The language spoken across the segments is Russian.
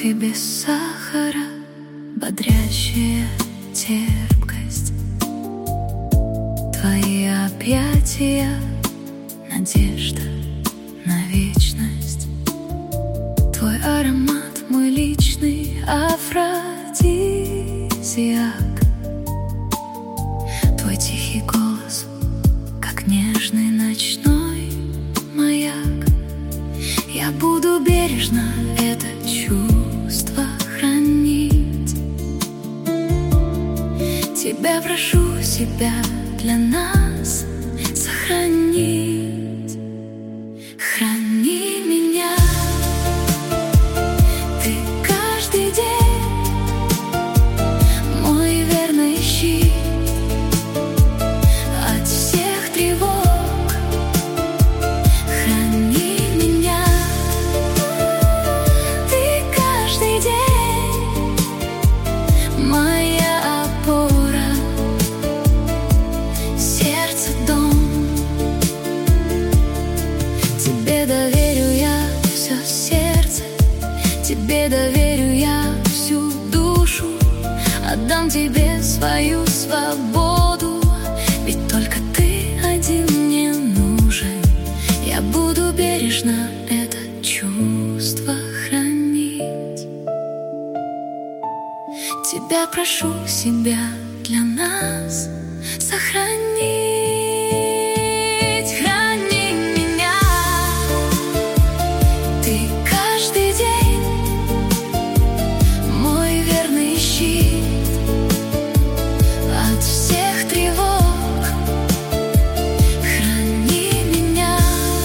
кофе без сахара, бодрящая терпкость. Твои объятия, надежда на вечность. Твой аромат, мой личный афродизиак. Твой тихий голос, как нежный ночной маяк. Я буду бережно это чувство хранить. Тебя прошу, себя для нас сохранить. Храни меня ты каждый день, мой верный щит от всех тревог. Храни меня ты каждый день, моя опора, сердце дом. Тебе доверю я все сердце, тебе доверю я всю душу, отдам тебе свою свободу, ведь только ты один мне нужен. Я буду бережно это чувство хранить. Тебя прошу, себя для нас сохранить. Храни меня ты каждый день, мой верный щит от всех тревог. Храни меня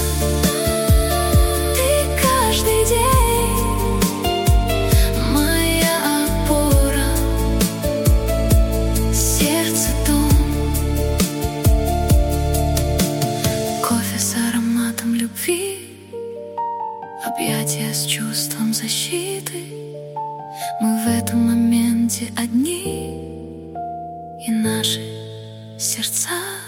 ты каждый день, моя опора, сердце дом. Кофе с ароматом любви, объятия с чувством защиты. Мы в этом моменте одни, и наши сердца